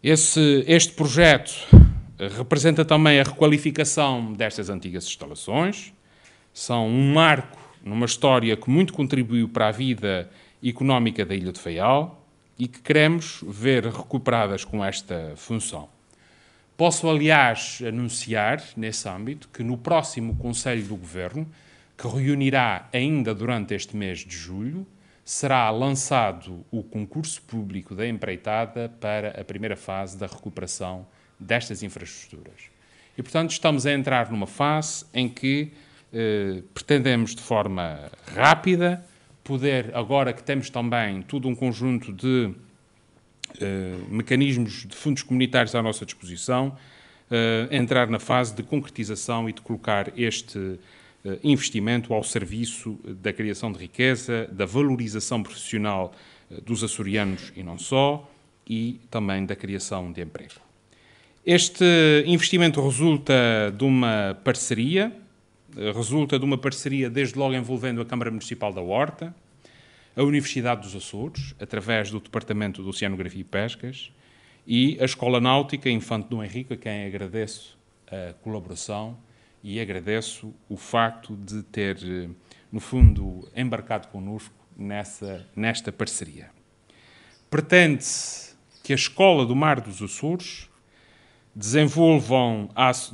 Este projeto representa também a requalificação destas antigas instalações. São um marco numa história que muito contribuiu para a vida económica da Ilha de Faial e que queremos ver recuperadas com esta função. Posso, aliás, anunciar, nesse âmbito, que no próximo Conselho do Governo, que reunirá ainda durante este mês de julho, será lançado o concurso público da empreitada para a primeira fase da recuperação destas infraestruturas. E, portanto, estamos a entrar numa fase em que pretendemos, de forma rápida, poder, agora que temos também todo um conjunto de mecanismos de fundos comunitários à nossa disposição, entrar na fase de concretização e de colocar este investimento ao serviço da criação de riqueza, da valorização profissional dos açorianos e não só, e também da criação de emprego. Este investimento resulta de uma parceria desde logo envolvendo a Câmara Municipal da Horta, a Universidade dos Açores, através do Departamento de Oceanografia e Pescas, e a Escola Náutica Infante Dom Henrique, a quem agradeço a colaboração e agradeço o facto de ter, no fundo, embarcado connosco nesta parceria. Pretende-se que a Escola do Mar dos Açores desenvolva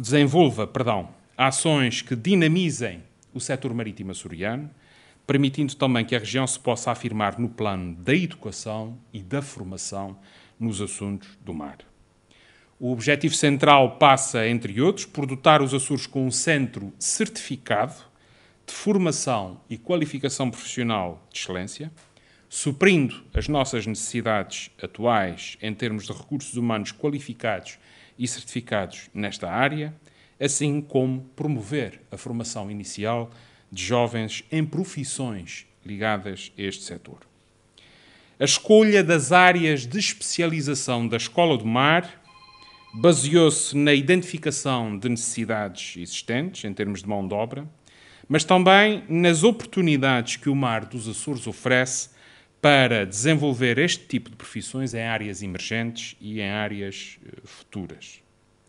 ações que dinamizem o setor marítimo açoriano, permitindo também que a região se possa afirmar no plano da educação e da formação nos assuntos do mar. O objetivo central passa, entre outros, por dotar os Açores com um centro certificado de formação e qualificação profissional de excelência, suprindo as nossas necessidades atuais em termos de recursos humanos qualificados e certificados nesta área, assim como promover a formação inicial de jovens em profissões ligadas a este setor. A escolha das áreas de especialização da Escola do Mar baseou-se na identificação de necessidades existentes em termos de mão de obra, mas também nas oportunidades que o mar dos Açores oferece para desenvolver este tipo de profissões em áreas emergentes e em áreas futuras.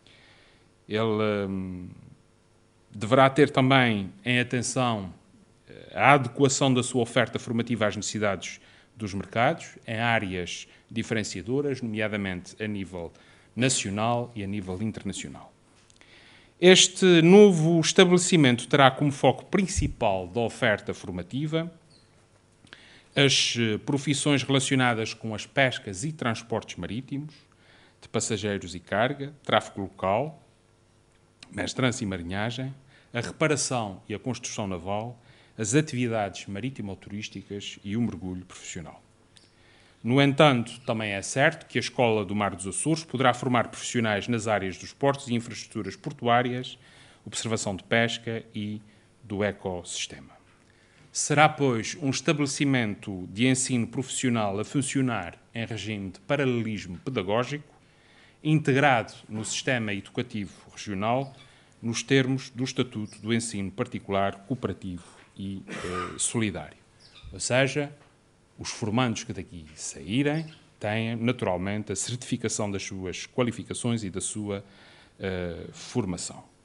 Ele deverá ter também em atenção a adequação da sua oferta formativa às necessidades dos mercados, em áreas diferenciadoras, nomeadamente a nível nacional e a nível internacional. Este novo estabelecimento terá como foco principal da oferta formativa as profissões relacionadas com as pescas e transportes marítimos, de passageiros e carga, tráfego local, mestrança e marinhagem, a reparação e a construção naval, as atividades marítimo-turísticas e o mergulho profissional. No entanto, também é certo que a Escola do Mar dos Açores poderá formar profissionais nas áreas dos portos e infraestruturas portuárias, observação de pesca e do ecossistema. Será, pois, um estabelecimento de ensino profissional a funcionar em regime de paralelismo pedagógico, integrado no sistema educativo regional, nos termos do Estatuto do Ensino Particular, Cooperativo e Solidário. Ou seja, os formandos que daqui saírem têm, naturalmente, a certificação das suas qualificações e da sua formação.